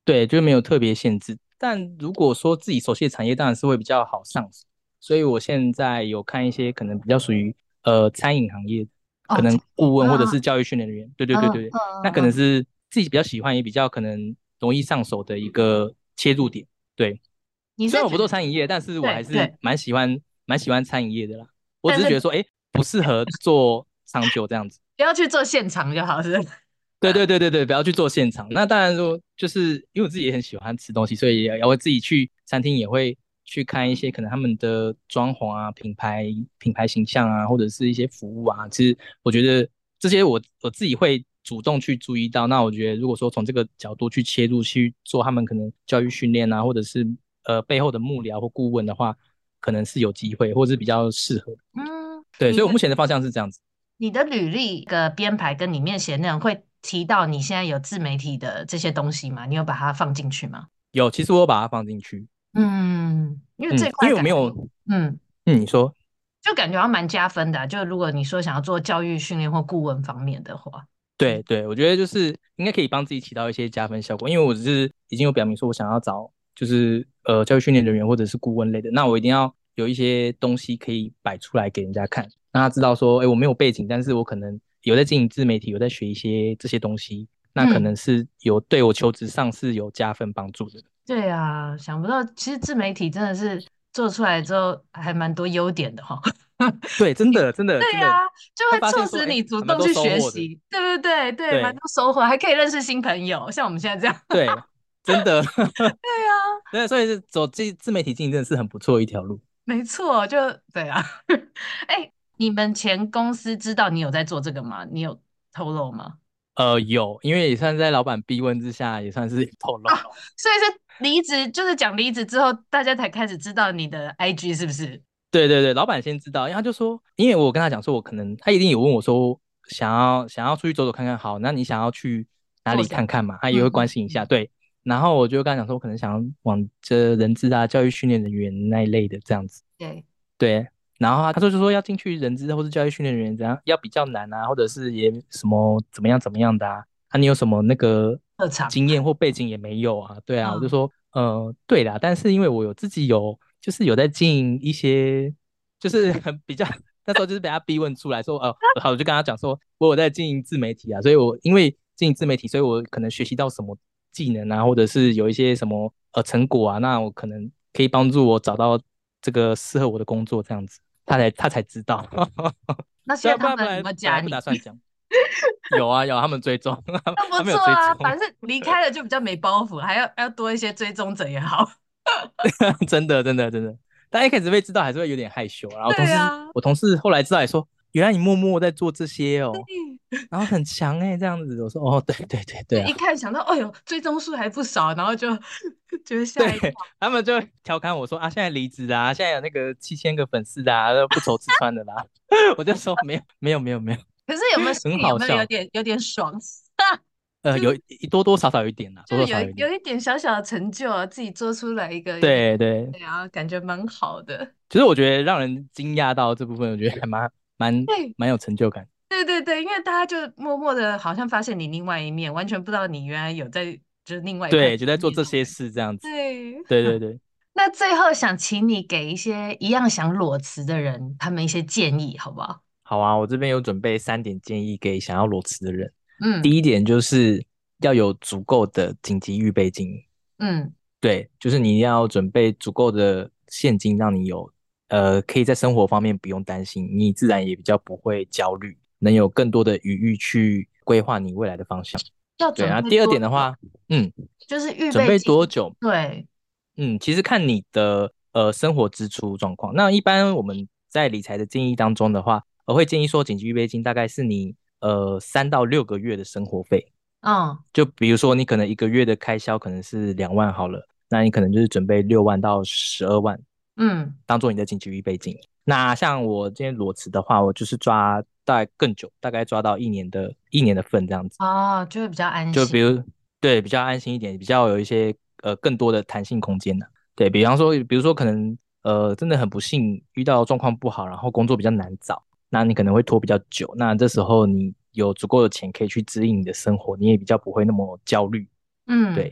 对，就没有特别限制。但如果说自己熟悉的产业，当然是会比较好上手。所以我现在有看一些可能比较属于呃餐饮行业，可哦， 能顾问或者嗯是教育训练人员。对对对对对， 嗯嗯那嗯嗯， 可能是自己比较喜欢，也比较可能容易上手的一个切入点。对，虽然我不你是觉得做餐饮业，但是我还是对对， 蛮喜欢蛮喜欢餐饮业的啦。我但是只是觉得说，哎，不适合做长久这样子。 不要去做现场就好，是不是？ 对对对对对，不要去做现场。那当然说，就是因为我自己也很喜欢吃东西，所以也我自己去餐厅也会去看一些可能他们的装潢啊、品牌品牌形象啊，或者是一些服务啊。其实我觉得这些我我自己会主动去注意到。那我觉得如果说从这个角度去切入去做他们可能教育训练啊，或者是呃背后的幕僚或顾问的话，可能是有机会，或者是比较适合的。 嗯， 对， 你的所以我目前的方向是这样子。 你的履历的编排跟里面写的内容会提到你现在有自媒体的这些东西吗？你有把它放进去吗？ 有，其实我有把它放进去。 嗯，因为嗯， 这因块感觉， 为我没有， 嗯， 嗯，你说。 就感觉好像蛮加分的啊就如果你说想要做教育训练或顾问方面的话，嗯对对，我觉得就是应该可以帮自己起到一些加分效果，因为我只是已经有表明说我想要找就是呃教育训练人员或者是顾问类的，那我一定要有一些东西可以摆出来给人家看，让他知道说，哎，我没有背景，但是我可能有在经营自媒体，有在学一些这些东西，那可嗯， 能是有对我求职上是有加分帮助的。 对啊，想不到其实自媒体真的是做出来之后还蛮多优点的哈。 对，真的真的真的对呀，就会会发现说，哎， 促使你主还蛮多动去收获的。 学习，对不对？对，蛮对多收获，还可以认识新朋友，像我们现在这样。 对，真的， 对呀， 对，所以是走自自媒体经营真的是很不错的一条路。 没错，就对啊。哎，你们前公司知道你有在做这个吗？你有透露吗？ 呃，有，因为也算在老板逼问之下，也算是透露。 啊，所以是离职，就是讲离职之后，大家才开始知道你的 I G 是不是？ 对对对，老板先知道，因为他就说，因为我跟他讲说，我可能他一定有问我说，想要想要出去走走看看，好，那你想要去哪里做什么？ 看看嘛？他也嗯会关心一下， 嗯嗯， 对。然后我就跟他讲说，我可能想要往这人资啊、教育训练人员那一类的这样子。 对， 对，然后他他说就说要进去人资或是教育训练人员怎样，要比较难啊，或者是也什么怎么样怎么样的啊，啊你有什么那个特长， 经验或背景也没有啊，对啊，我就嗯， 说呃对啦，但是因为我有自己有就是有在经营一些，就是很比较那时候就是被他逼问出来说哦，好我就跟他讲说我有在经营自媒体啊，所以我因为经营自媒体，所以我可能学习到什么技能啊，或者是有一些什么呃成果啊，那我可能可以帮助我找到这个适合我的工作，这样子，他才他才知道， 那对啊， 现在他们有不然不然本来不没有加你？ 打算讲，有啊有啊，他们追踪， 那不他们有错啊， 追踪， 反正离开了就比较没包袱，还要要多一些追踪者也好。 真的真的真的，但一开始被知道还是会有点害羞，然后同事对啊， 我同事后来知道也说，原来你默默在做这些哦， 对， 然后很强哎、欸这样子，我说哦对对对对啊， 一看想到，哎呦，追踪数还不少，然后就觉得对吓一跳。 他们就调侃我说啊现在离职啊，现在有那个七千个粉丝啊，不愁吃穿的啦，我就说没有没有没有没有， 可是有没有心很里有没有有好笑。 点有点爽？ 呃，有就是一多多少少有一点啦，多就是多少少有一点。 有有一点小小的成就啊，自己做出来一个一个， 对对， 对啊，感觉蛮好的。 其实我觉得让人惊讶到这部分，我觉得还蛮蛮对蛮有成就感。 对对对，因为大家就默默的，好像发现你另外一面，完全不知道你原来有在就是另外一块对，就在做这些面那种感觉。 事这样子。 对， 对对对， 那最后想请你给一些一样想裸辞的人，他们一些建议，好不好？ 好啊，我这边有准备三点建议给想要裸辞的人。 嗯第一点就是要有足够的紧急预备金， 嗯对，就是你要准备足够的现金，让你有呃可以在生活方面不用担心，你自然也比较不会焦虑，能有更多的余裕去规划你未来的方向。对， 要准备然后第二多久？ 点的话，嗯， 就是预准备备金， 多久？ 对， 嗯，其实看你的呃生活支出状况。那一般我们在理财的建议当中的话，我会建议说，紧急预备金大概是你呃三到六个月的生活费。 嗯就比如说你可能一个月的开销可能是两万好了，那你可能就是准备六万到十二万嗯， 当做你的紧急预备金。那像我今天裸辞的话，我就是抓大概更久，大概抓到一年的一年的份这样子。 哦，就会比较安心。 就比如对比较安心一点，比较有一些呃更多的弹性空间的。对比方说，比如说可能呃真的很不幸遇到状况不好，然后工作比较难找，那你可能会拖比较久。那这时候你有足够的钱可以去支应你的生活，你也比较不会那么焦虑。 嗯， 对，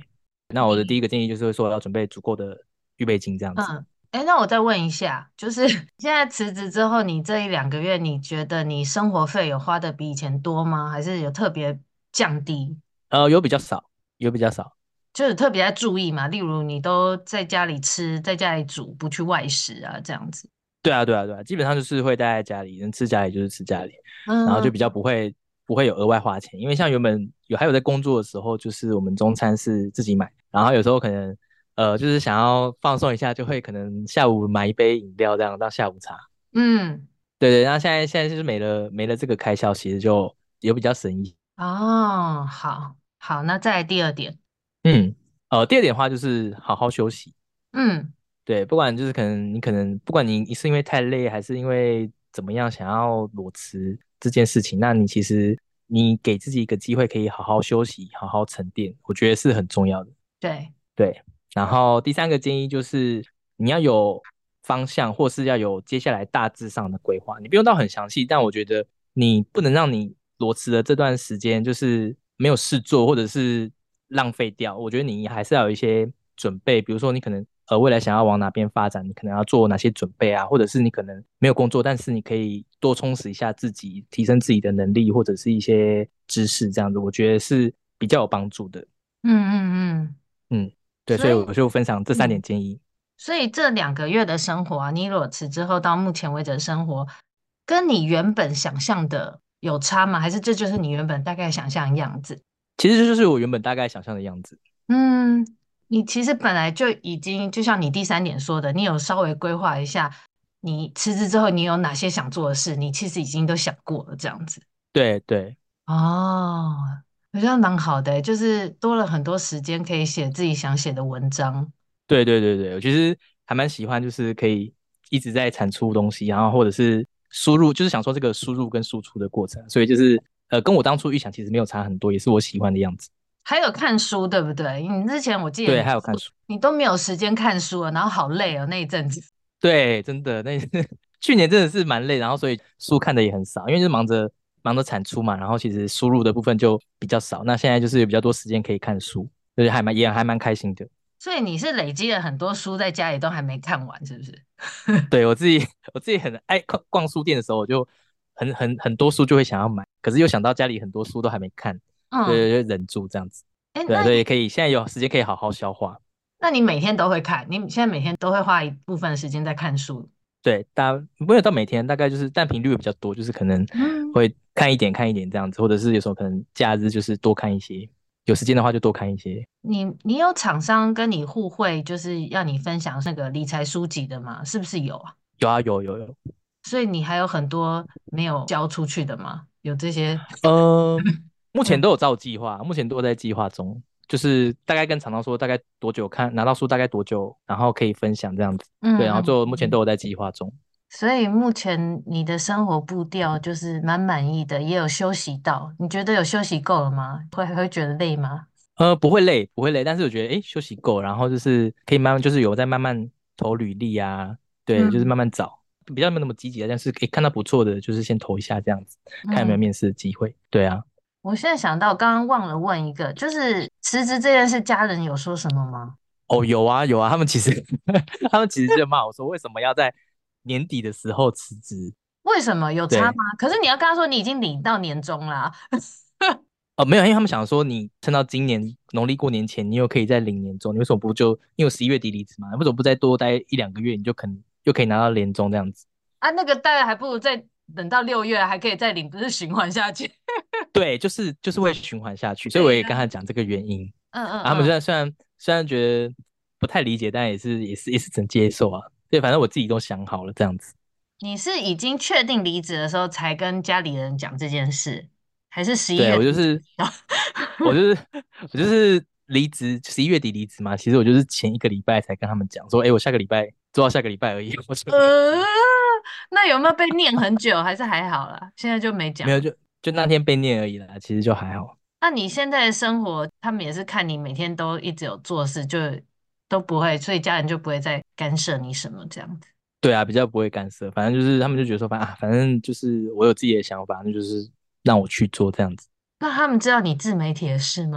那我的第一个建议就是说要准备足够的预备金这样子。 嗯，哎，那我再问一下，就是现在辞职之后，你这一两个月，你觉得你生活费有花的比以前多吗？还是有特别降低？ 呃，有比较少，有比较少。 就是特别在注意嘛，例如你都在家里吃，在家里煮，不去外食啊，这样子。 对啊，对啊，对啊，基本上就是会待在家里，能吃家里就是吃家里，然后就嗯比较不会不会有额外花钱，因为像原本有还有在工作的时候，就是我们中餐是自己买，然后有时候可能呃就是想要放松一下，就会可能下午买一杯饮料这样当下午茶。 嗯， 对对，然后现在现在就是没了没了这个开销，其实就也比较省一。 哦，好，好，那再来第二点。 嗯，呃，第二点的话就是好好休息。 嗯对，不管就是可能你可能不管你你是因为太累，还是因为怎么样想要裸辞这件事情，那你其实你给自己一个机会，可以好好休息，好好沉淀，我觉得是很重要的。 对， 对，然后第三个建议就是你要有方向，或是要有接下来大致上的规划。你不用到很详细，但我觉得你不能让你裸辞的这段时间就是没有事做，或者是浪费掉。我觉得你还是要有一些准备，比如说你可能呃未来想要往哪边发展，你可能要做哪些准备啊，或者是你可能没有工作，但是你可以多充实一下自己，提升自己的能力或者是一些知识，这样子我觉得是比较有帮助的。 嗯嗯嗯， 嗯。对， 所以所以我就分享这三点嗯， 建议。 所以这两个月的生活啊，你裸辞之后到目前为止的生活，跟你原本想象的有差吗？还是这就是你原本大概想象的样子？ 其实这就是我原本大概想象的样子。 嗯，你其实本来就已经，就像你第三点说的，你有稍微规划一下，你辞职之后你有哪些想做的事，你其实已经都想过了，这样子。 对对哦，好像蛮好的欸，就是多了很多时间可以写自己想写的文章。 对对对对，我其实还蛮喜欢，就是可以一直在产出东西，然后或者是输入，就是想说这个输入跟输出的过程，所以就是呃，跟我当初预想其实没有差很多，也是我喜欢的样子。 还有看书，对不对？你之前我记得对， 你还有看书。 你都没有时间看书了，然后好累哦那一阵子。 对，真的，那去年真的是蛮累，然后所以书看的也很少，因为就是忙着忙着产出嘛，然后其实输入的部分就比较少。那现在就是有比较多时间可以看书，就是还蛮也还蛮开心的。 所以你是累积了很多书在家里都还没看完，是不是？ 对，我自己，我自己很爱逛逛书店的时候，我就很很很多书就会想要买，可是又想到家里很多书都还没看，所嗯， 以就忍住这样子。 哎， 对啊， 那你所以可以现在有时间可以好好消化。 那你每天都会看？你现在每天都会花一部分的时间在看书？ 对，大没有到每天，大概就是但频率会比较多，就是可能嗯， 会看一点看一点这样子，或者是有时候可能假日就是多看一些，有时间的话就多看一些。 你你有厂商跟你互惠，就是要你分享那个理财书籍的吗？是不是有啊？ 有啊，有有有。 所以你还有很多没有交出去的吗？有这些？ 呃，目前嗯都有照计划，目前都有在计划中，就是大概跟厂商说大概多久看拿到书大概多久，然后可以分享这样子。对，然后嗯嗯就目前都嗯。 有在计划中。 所以目前你的生活步调就是蛮满意的，也有休息到。你觉得有休息够了吗？会会觉得累吗？ 呃，不会累，不会累，但是我觉得诶休息够，然后就是可以慢慢就是有在慢慢投履历啊，对，就是嗯慢慢找，比较没有那么积极的，但是诶看到不错的就是先投一下这样子，看有没有嗯， 面试的机会。对啊。 我现在想到，刚刚忘了问一个，就是辞职这件事，家人有说什么吗？ 哦，有啊有啊，他们其实他们其实就骂我说为什么要在年底的时候辞职。 为什么有差吗？ 对。 可是你要跟他说你已经领到年终啦。 哦，没有，因为他们想说你撑到今年农历过年前，你又可以再领年终，你为什么不就因为我十一月底离职嘛，为什么不再多待一两个月，你就可能又可以拿到年终这样子？ 啊，那个大概还不如再等到六月，还可以再领，不是循环下去。 对，就是就是会循环下去，所以我也跟对呀、 他讲这个原因。 嗯嗯啊他们虽嗯， 然虽然虽然觉得不太理解，但也是也是也是只能接受啊。对，反正我自己都想好了这样子。 你是已经确定离职的时候才跟家里人讲这件事，还是十一对月底才我就是知道？ 我就是我就是离职十一月底离职嘛，其实我就是前一个礼拜才跟他们讲说，哎，我下个礼拜做到下个礼拜而已，我就离呃， 职。 那有没有被念很久？还是还好啦？现在就没没有， 讲。 就就那天被念而已啦，其实就还好。 那你现在的生活，他们也是看你每天都一直有做事，就都不会，所以家人就不会再干涉你什么这样子。 对啊，比较不会干涉，反正就是他们就觉得说，反正啊，反正就是我有自己的想法，那就是让我去做这样子。 那他们知道你自媒体的事吗？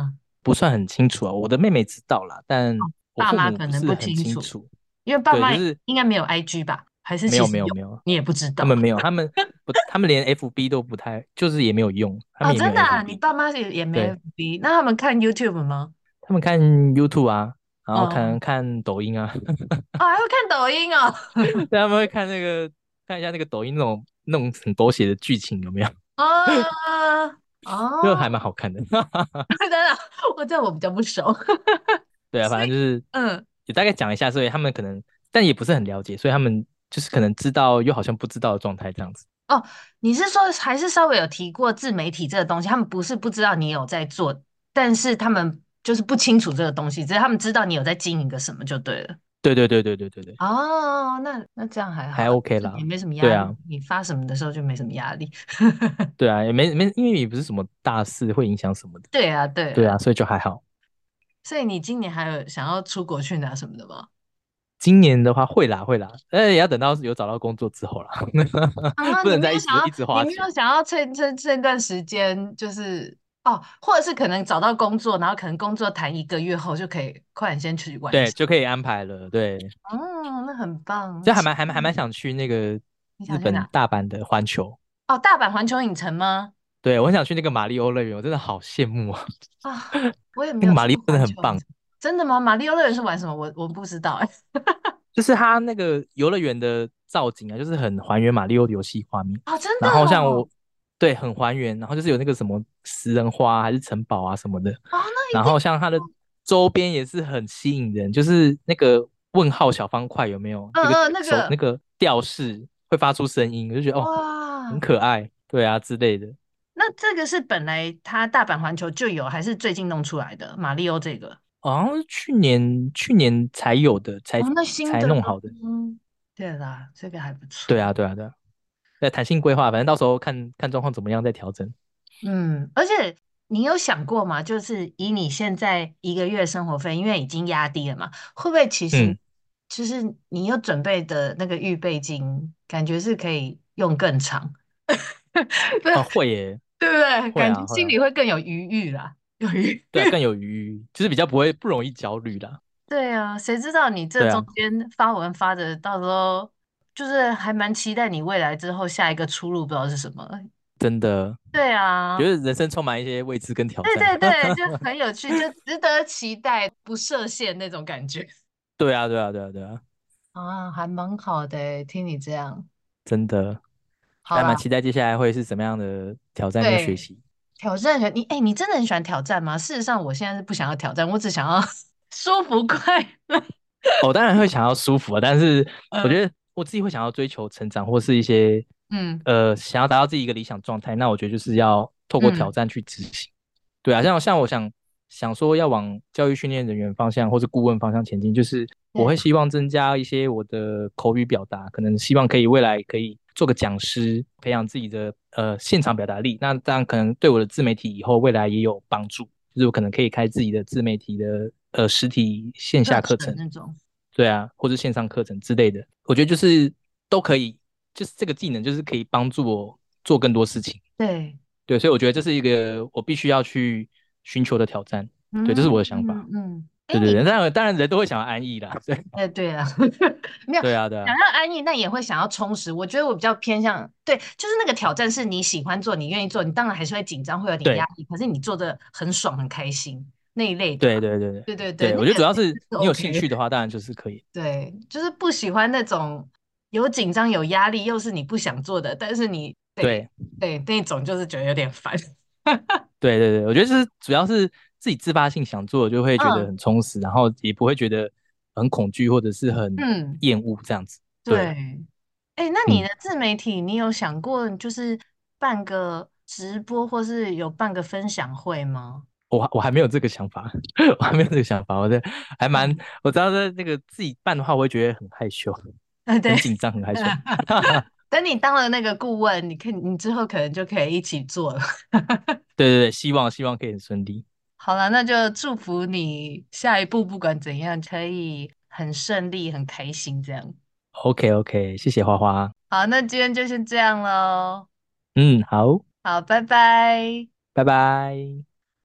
不算很清楚啊，我的妹妹知道啦，但我爸父妈可能不母不是很清楚， 清楚。对， 因为爸妈就是应该没有 I G 吧？还是没有其实有， 没有没有， 你也不知道。 他们没有，他们不，他们连 F B 都不太，就是也没有用，他哦， 们也没有真的啊，你 F B。 爸妈也也没对， F B，那他们看 YouTube 吗？ 他们看 YouTube 啊，然后可能哦看抖音啊， 哦，还会看抖音哦。 对，他们会看那个看一下那个抖音那种那种很狗血的剧情有没有？ 哦就还哦， 蛮好看的。 真的，我这我比较不熟。 对啊， 所以反正就是嗯， 也大概讲一下，所以他们可能但也不是很了解，所以他们就是可能知道又好像不知道的状态这样子。 哦，你是说还是稍微有提过自媒体这个东西？他们不是不知道你有在做，但是他们就是不清楚这个东西，只是他们知道你有在经营个什么就对了。 对对对对对对对， 哦，那那这样还好还啊， OK 啦。 就也没什么压力， 对啊， 你发什么的时候就没什么压力。 对啊，也没没，因为也不是什么大事会影响什么的。 对啊，对啊， 对啊，所以就还好。 所以你今年还有想要出国去哪什么的吗？ 今年的话会啦会啦，但是也要等到有找到工作之后啦， 啊， 不你能再一直没有想要， 一直花钱。 你没有想要趁趁这段时间，就是哦，或者是可能找到工作，然后可能工作谈一个月后就可以快点先去玩一对， 下。 就可以安排了。对， 哦，那很棒。 就还其蛮还蛮还蛮想去那个日本你想去哪？ 大阪的环球。 哦，大阪环球影城吗？ 对，我很想去那个马里奥乐园，我真的好羡慕啊！ 啊，我也没那个有去过马里奥真的很棒， 环球影城。真的吗？马里奥乐园是玩什么？我我不知道哎。 就是它那个游乐园的造景啊，就是很还原马里奥的游戏画面。 哦，真的然后像哦。 我，对，很还原。然后就是有那个什么食人花啊还是城堡啊什么的。 哦，那一然定。 后像它的周边也是很吸引人，就是那个问号小方块有没有？这个嗯嗯，那个手那个吊饰会发出声音，我就觉得哦，很哇， 可爱，对啊之类的。 那这个是本来它大阪环球就有，还是最近弄出来的？马里奥这个？ 好像是去年去年才有的，才哦，那新的吗？ 才弄好的。 嗯，对啦，这个还不错。 对啊，对啊，对啊。在弹性规划，反正到时候看看状况怎么样再调整。 嗯，而且你有想过吗？就是以你现在一个月生活费，因为已经压低了嘛，会不会其实嗯， 就是你有准备的那个预备金，感觉是可以用更长，对哦，会耶， 对不对？ 会啊，会感觉心啊， 里会更有余裕啦，有余。 对啊，更有余，就是比较不会不容易焦虑啦。 对啊，谁知道你这对啊， 中间发文发的，到时候就是还蛮期待你未来之后下一个出路，不知道是什么。 真的对啊， 觉得人生充满一些未知跟挑对战。 对对，就很有趣，就值得期待，不设限那种感觉对啊，对啊，对啊，对啊， 啊，还蛮好的诶，听你这样。 真的好啦， 还蛮期待接下来会是怎么样的挑战跟学对， 习。 挑战选你，哎，你真的很喜欢挑战吗？事实上，我现在是不想要挑战，我只想要舒服快乐。 我当然会想要舒服啊，但是我嗯觉得我自己会想要追求成长，或是一些嗯呃想要达到自己一个理想状态。那我觉得就是要透过挑嗯， 战去执行。对啊，像像我想想说要往教育训练人员方向或是顾问方向前进，就是我对， 会希望增加一些我的口语表达，可能希望可以未来可以做个讲师，培养自己的呃现场表达力。那这样可能对我的自媒体以后未来也有帮助，就是我可能可以开自己的自媒体的呃实体线课下课程。 程那种。 对啊，或者线上课程之类的，我觉得就是都可以，就是这个技能就是可以帮助我做更多事情。 对， 对，所以我觉得这是一个我必须要去寻求的挑战。对，这是嗯我的想法。 嗯嗯，哎， 对对对， 你当然当然人都会想要安逸啦。对哎，对啊，没有对啊对想啊要安逸，但也会想要充实。我觉得我比较偏向，对，就是那个挑战是你喜欢做，你愿意做，你当然还是会紧张，会有点压对力，可是你做的很爽很开心那一类的嘛。 对对对对对对对， 对， 那我觉得主要个其实是是你有兴 OK 的。 趣的话，当然就是可以。 对，就是不喜欢那种有紧张有压力，又是你不想做的，但是你得对对那种就是觉得有点烦。 对对对，我觉得就是主要是自己自发性想做，就会觉得嗯很充实，然后也不会觉得很恐惧或者是很嗯， 厌恶这样子。对， 对。哎，那你嗯。 的自媒体，你有想过就是办个直播，或是有办个分享会吗？ 我我还没有这个想法，我还没有这个想法，我的还蛮， 嗯， 我知道在那个自己办的话，我会觉得很害羞， 呃，对， 很紧张，很害羞。 等你当了那个顾问，你可以，你之后可能就可以一起做了。 对对对，希望希望可以很顺利。 好了，那就祝福你下一步不管怎样，可以很顺利、很开心这样。 OK OK，谢谢花花。 好，那今天就先这样喽。 嗯，好， 好，拜拜。 拜拜。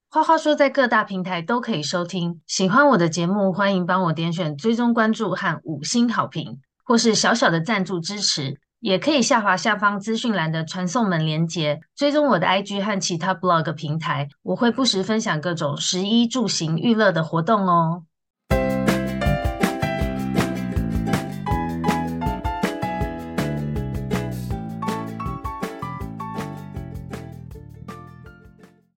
花花说在各大平台都可以收听，喜欢我的节目，欢迎帮我点选追踪关注和五星好评，或是小小的赞助支持，也可以下滑下方资讯栏的传送门连结，追踪我的 I G 和其他 blog 平台，我会不时分享各种食衣住行娱乐的活动哦。